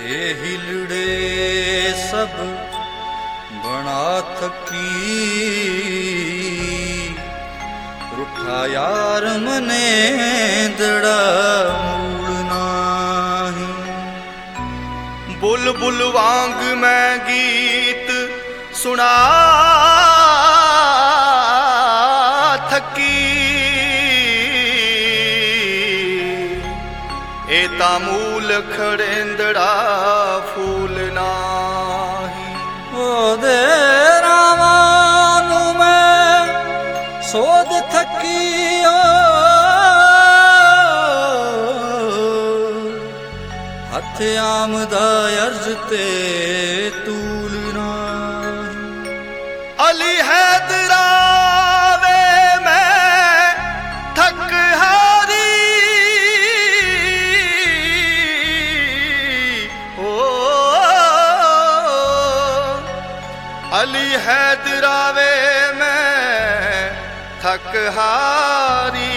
हे हिलड़े सब बना थकी, रुठा यार मने दड़ा मूल नाही। बुलबुल वांग मैं गीत सुना थकी, ए तामूल खड़ेंदड़ा फूल नाही। ओ दे रामानु मैं सोद थकी, हथ आमदा अर्ज ते तूल नाही। अली हैदरावे मैं थक हारी, ओ अली हैदरावे मैं थक हारी।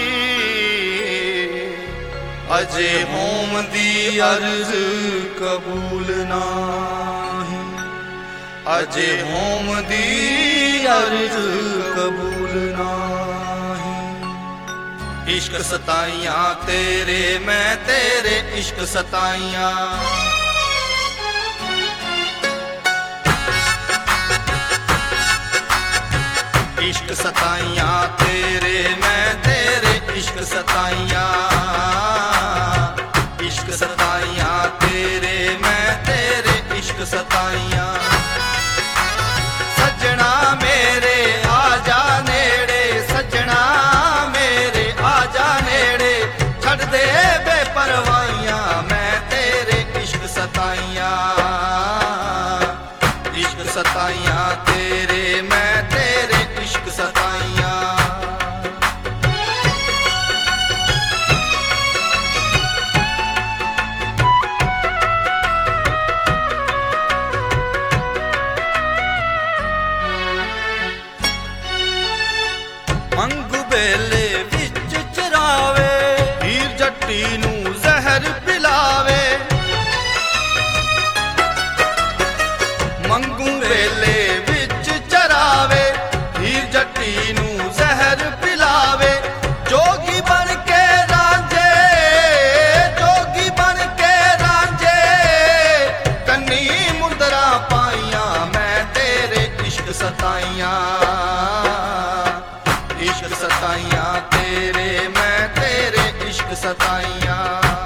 अजे होम दी अर्ज कबूल नाही, अजे होम दी अर्ज कबूल नाही। इश्क सताइयां तेरे मैं तेरे इश्क सताइयां, इश्क सताइयां तेरे मैं तेरे इश्क सताइयां, इश्क सताइयां तेरे मैं तेरे इश्क सताइयां। सजना मेरे आजा नेड़े, सजना मेरे आजा नेड़े, छड़ दे बेपरवाइयां मैं तेरे इश्क सताइयां, इश्क सताइयां तेरे मैं तेरे इश्क सताइयां। मंगू बेले विच चरावे, हीर जट्टी नू जहर पिलावे, मंगू वेले विच चरावे, हीर जट्टी नू जहर पिलावे। जोगी बन के रांझे, जोगी बन के रांझे, कन्नी मुंदरा पाइयां मैं तेरे इश्क सताइयां, इश्क सताइयां तेरे मैं तेरे इश्क सताइयां।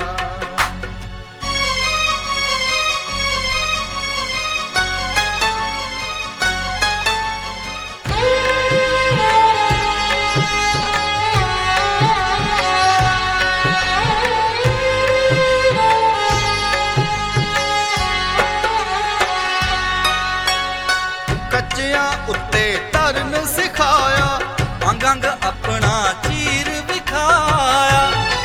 कच्चियां उत्ते तरन सिखाया, अंग अंग अपना चीर विखाया।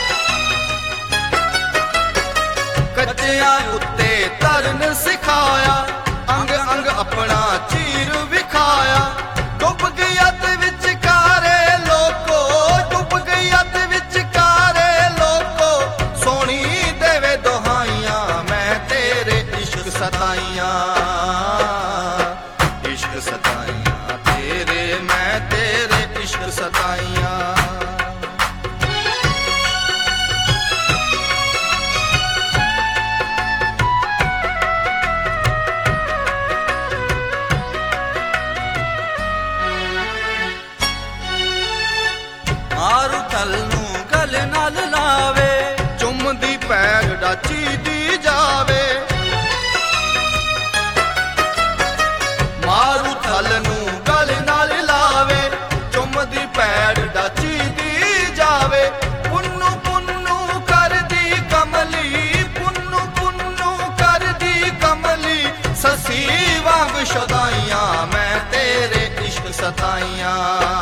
कच्चियां उत्ते तरन सिखाया, अंग अंग अपना चीर विखाया। डुब गई अत विचकारे लोको, डुब गई अत विचकारे लोको, सोनी देवे दोहाइयां मैं तेरे इश्क सताइयां, इश्क सताइयां तेरे मैं तेरे इश्क सताइयां। मारू तल नू गल नाल लावे, चुमदी पैर डाची दी जावे, मारू थल नू गल नाल लावे, चुमदी पैर डाची दी जावे। पुन्नू पुन्नू कर दी कमली, पुन्नू पुन्नू कर दी कमली, ससी वांग शदाइयां मैं तेरे इश्क सताइयां,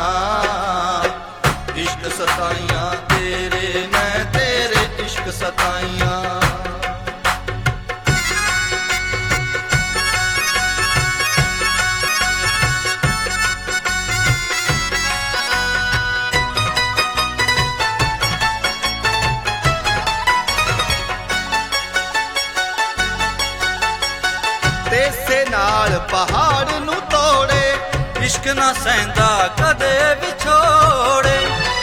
इश्क सताइयां तेरे मैं तेरे इश्क सताइयां। ਨਾਲ ਪਹਾੜ ਨੂੰ ਤੋੜੇ ਇਸ਼ਕ ਨਾ ਸਹਿੰਦਾ ਕਦੇ ਵਿਛੋੜੇ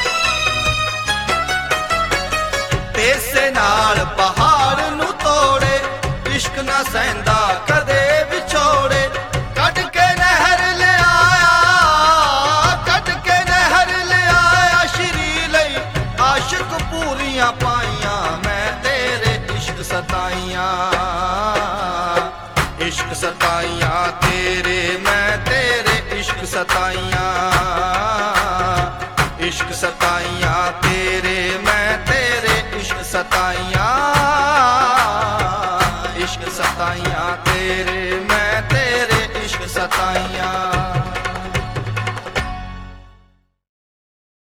ਤੇਸੇ ਨਾਲ ਪਹਾੜ ਨੂੰ ਤੋੜੇ ਇਸ਼ਕ ਨਾ ਸਹਿੰਦਾ ਕਦੇ ਵਿਛੋੜੇ ਕੱਢ ਕੇ ਨਹਿਰ ਲਿਆਇਆ ਕੱਢ ਕੇ ਨਹਿਰ ਲਿਆਇਆ ਸ਼੍ਰੀ ਲਈ ਆਸ਼ਿਕ ਪੂਰੀਆਂ ਪਾਈਆਂ ਮੈਂ ਤੇਰੇ ਇਸ਼ਕ ਸਤਾਈਆਂ ਇਸ਼ਕ ਸਤਾਈਆਂ ਤੇਰੇ ਮੈਂ ਤੇਰੇ ਇਸ਼ਕ ਸਤਾਈਆਂ ਇਸ਼ਕ ਸਤਾਈਆਂ ਤੇਰੇ ਮੈਂ ਤੇਰੇ ਇਸ਼ਕ ਸਤਾਈਆਂ